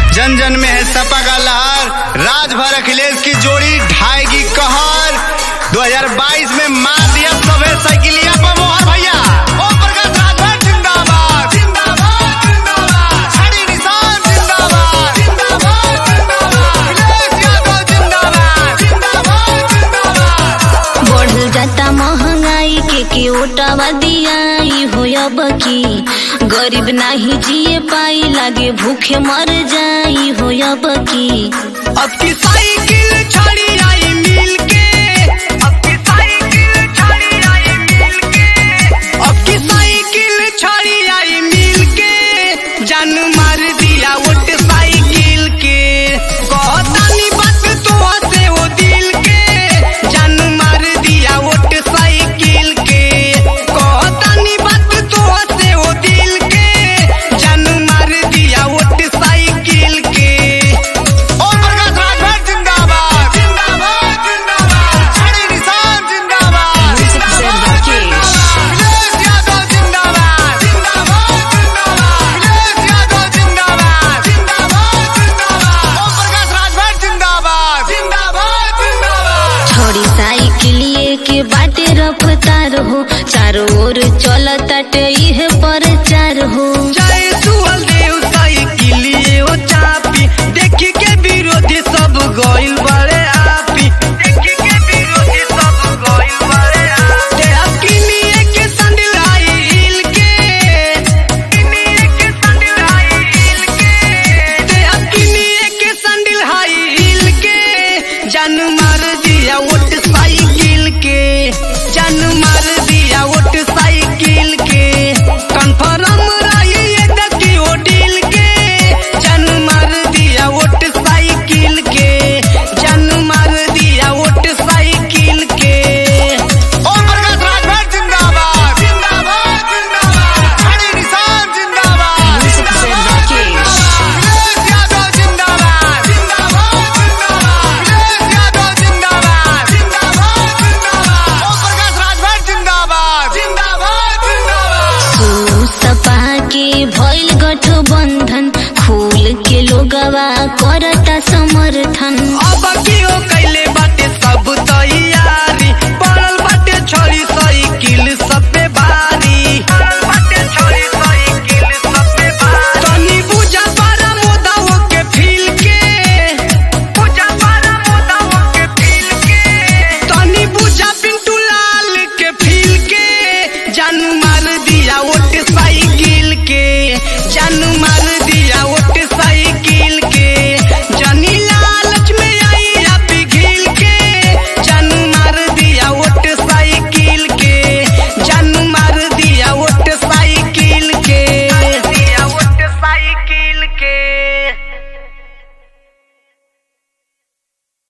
जन जन में है सपा का लहर, राजभर अखिलेश की जोड़ी ढाएगी कहर। 2022 में मार दिया सभे साइकिलिया पर मोहर भैया। ओम प्रकाश राजभर जिंदाबाद जिंदाबाद जिंदाबाद, छड़ी निशान जिंदाबाद जिंदाबाद जिंदाबाद, अखिलेश यादव जिंदाबाद जिंदाबाद जिंदाबाद। बढ़ जाता महंगाई के ओटावा दियाई हो अब की, गरीब नाही जिए पाई लागे भूखे मर जाई हो अब की। अब की साइकिल छड़ी आई मिल के, अब की साइकिल छड़ी आई मिल के, अब की साइकिल छड़ी आई मिल के, जान मार दिया वोट साइकिल के। कहतानी बात तो से वो दिल के, जान मार दिया वोट साइकिल के। कहतानी बात तो से वो दिल के, जान मार दिया वोट साइकिल के। ओम प्रकाश राजभर जिंदाबाद जिंदाबाद जिंदाबाद, छड़ी निशान जिंदाबाद जिंदाबाद जिंदाबाद, अखिलेश यादव जिंदाबाद जिंदाबाद जिंदाबाद, अखिलेश यादव जिंदाबाद जिंदाबाद जिंदाबाद, ओम प्रकाश राजभर जिंदाबाद जिंदाबाद जिंदाबाद। छोड़ी साइकिलिए के बाटे रफ्तार हो, चारों ओर चलताटे इहे प्रचार हो। जय सुहल देव साइकिलिए ओ चापी, देखी के विरोधी सब गइल बड़े आपी, देखी के विरोधी सब गइल बड़े आपी। तेरा किनिए के संडिल आई हिल के, किनिए के संडिल आई हिल के, तेरा किनिए के संडिल आई हिल के, जान मार दिया वोट साइकिल के, जान मार दिया वोट साइकिल के। कन्फर्म रही ये दकी ओ डील के, जान मार दिया वोट साइकिल के, जान मार दिया वोट साइकिल के। ओम प्रकाश राजभर जिंदाबाद जिंदाबाद जिंदाबाद, छड़ी निशान जिंदाबाद जिंदाबाद जिंदाबाद, अखिलेश यादव जिंदाबाद जिंदाबाद जिंदाबाद, अखिलेश यादव जिंदाबाद जिंदाबाद जिंदाबाद, ओम प्रकाश राजभर जिंदाबाद जिंदाबाद जिंदाबाद। सपा के भइल गठबंधन, खूल के लोगवा कर